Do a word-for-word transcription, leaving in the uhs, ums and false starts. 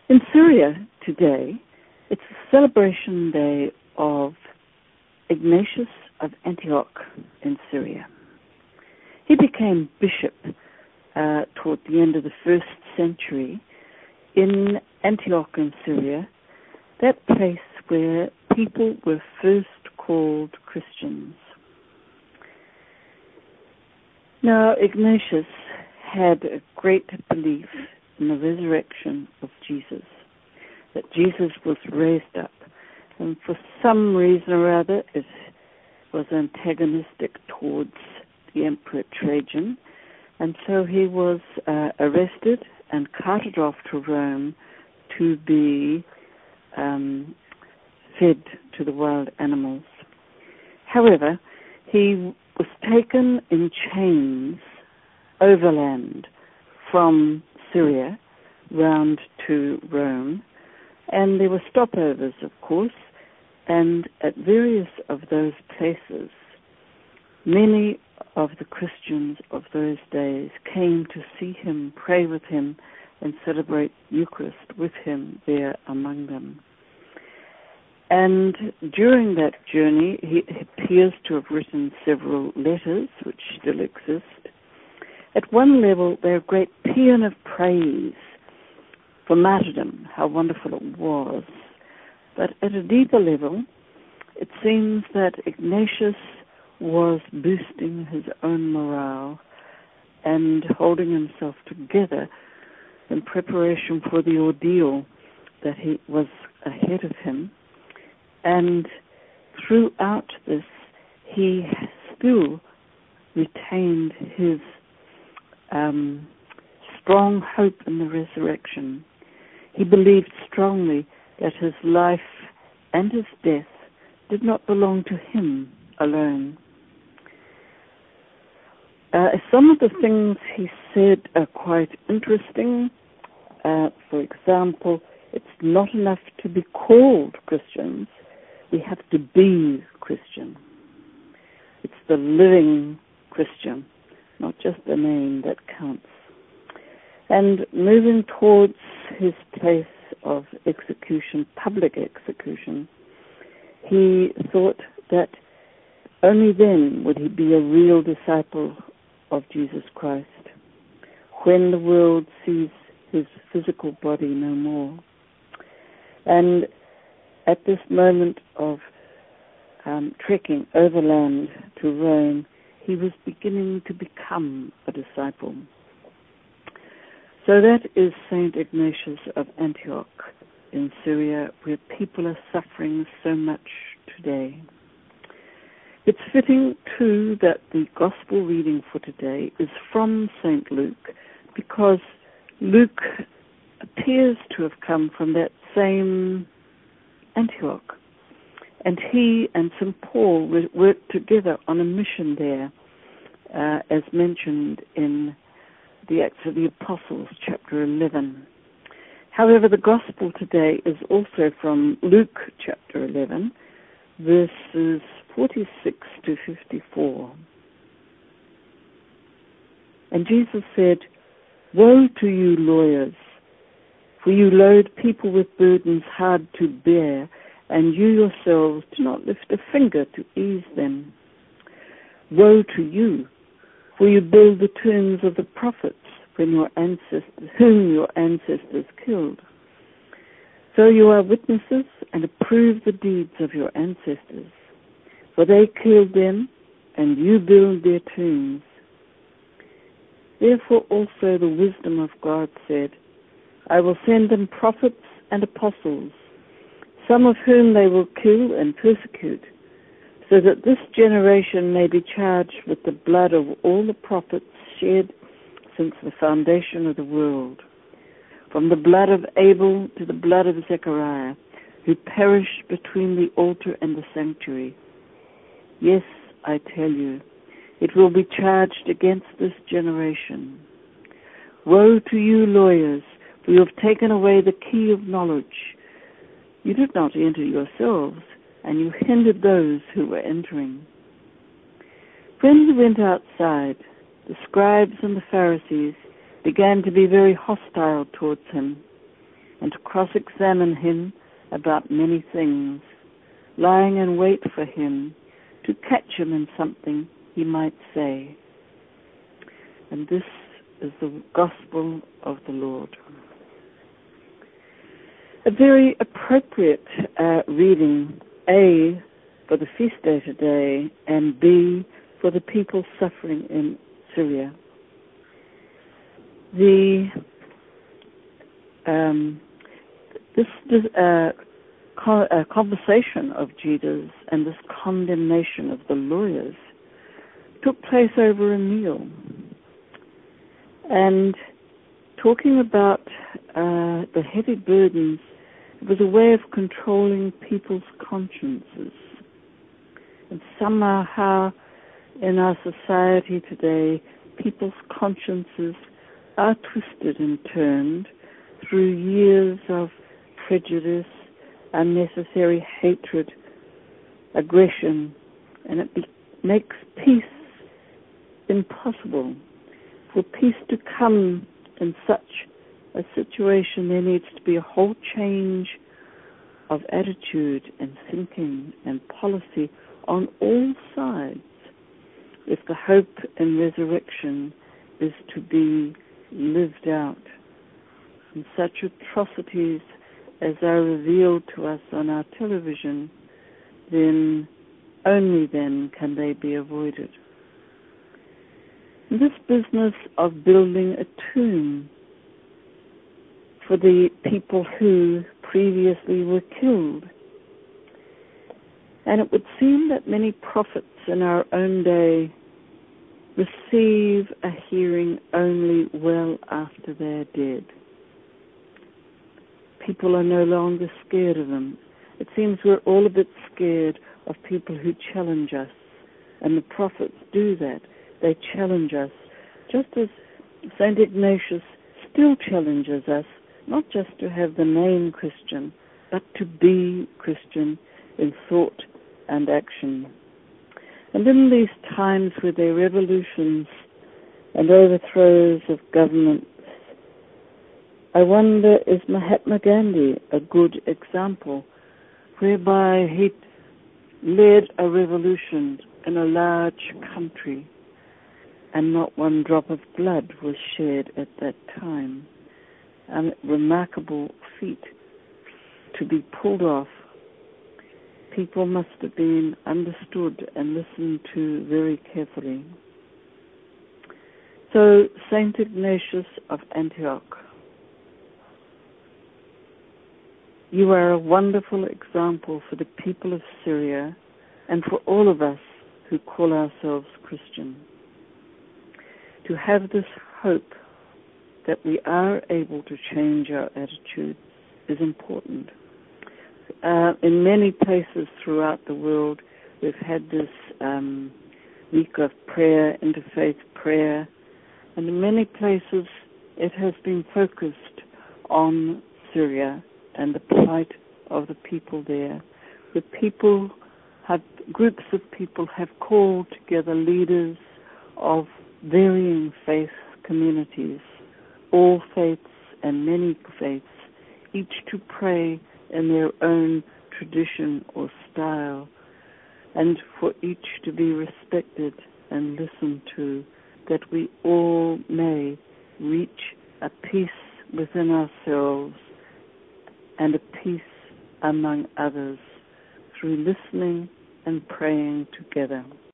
In Syria today, it's the celebration day of Ignatius of Antioch in Syria. He became bishop uh, toward the end of the first century in Antioch in Syria, that place where people were first called Christians. Now, Ignatius had a great belief in the resurrection of Jesus, that Jesus was raised up, and for some reason or other it was antagonistic towards the Emperor Trajan, and so he was uh, arrested and carted off to Rome to be um, fed to the wild animals. However, he was taken in chains overland from Syria round to Rome, and there were stopovers, of course, and at various of those places, many of the Christians of those days came to see him, pray with him, and celebrate Eucharist with him there among them. And during that journey, he appears to have written several letters, which still exist. At one level, they're a great paean of praise for martyrdom, how wonderful it was. But at a deeper level, it seems that Ignatius was boosting his own morale and holding himself together in preparation for the ordeal that he was ahead of him. And throughout this, he still retained his um, strong hope in the resurrection. He believed strongly that his life and his death did not belong to him alone. Uh, some of the things he said are quite interesting. Uh, for example, it's not enough to be called Christians. We have to be Christian. It's the living Christian, not just the name that counts. And moving towards his place of execution, public execution, he thought that only then would he be a real disciple of Jesus Christ, when the world sees his physical body no more. And at this moment of um, trekking overland to Rome, he was beginning to become a disciple. So that is Saint Ignatius of Antioch in Syria, where people are suffering so much today. It's fitting, too, that the Gospel reading for today is from Saint Luke, because Luke appears to have come from that same Antioch. And he and Saint Paul worked together on a mission there, uh, as mentioned in the Acts of the Apostles, chapter eleven. However, the Gospel today is also from Luke, chapter eleven, verses forty-six to fifty-four. And Jesus said, "Woe to you, lawyers, for you load people with burdens hard to bear, and you yourselves do not lift a finger to ease them. Woe to you, for you build the tombs of the prophets when your ancestors, whom your ancestors killed. So you are witnesses and approve the deeds of your ancestors, for they killed them, and you build their tombs. Therefore also the wisdom of God said, I will send them prophets and apostles, some of whom they will kill and persecute, so that this generation may be charged with the blood of all the prophets shed since the foundation of the world, from the blood of Abel to the blood of Zechariah, who perished between the altar and the sanctuary. Yes, I tell you, it will be charged against this generation. Woe to you, lawyers, for you have taken away the key of knowledge. You did not enter yourselves, and you hindered those who were entering." When he went outside, the scribes and the Pharisees began to be very hostile towards him and to cross-examine him about many things, lying in wait for him to catch him in something he might say. And this is the gospel of the Lord. A very appropriate uh, reading, A, for the feast day today, and B, for the people suffering in Syria. The um, this, this uh, co- uh, conversation of Jesus and this condemnation of the lawyers took place over a meal. And talking about uh, the heavy burdens, it was a way of controlling people's consciences. And somehow how in our society today, people's consciences are twisted and turned through years of prejudice, unnecessary hatred, aggression, and it be- makes peace impossible. For peace to come in such a situation, there needs to be a whole change of attitude and thinking and policy on all sides if the hope in resurrection is to be lived out. And such atrocities as are revealed to us on our television, then only then can they be avoided. This business of building a tomb for the people who previously were killed. And it would seem that many prophets in our own day receive a hearing only well after they're dead. People are no longer scared of them. It seems we're all a bit scared of people who challenge us. And the prophets do that. They challenge us, just as Saint Ignatius still challenges us, not just to have the name Christian, but to be Christian in thought and action. And in these times where there are revolutions and overthrows of governments, I wonder, is Mahatma Gandhi a good example whereby he led a revolution in a large country and not one drop of blood was shed at that time? A remarkable feat to be pulled off. People must have been understood and listened to very carefully. So, Saint Ignatius of Antioch, you are a wonderful example for the people of Syria and for all of us who call ourselves Christian. To have this hope that we are able to change our attitudes is important. Uh, in many places throughout the world, we've had this um, week of prayer, interfaith prayer, and in many places it has been focused on Syria and the plight of the people there. The people have, groups of people have called together leaders of varying faith communities, all faiths and many faiths, each to pray in their own tradition or style, and for each to be respected and listened to, that we all may reach a peace within ourselves and a peace among others through listening and praying together.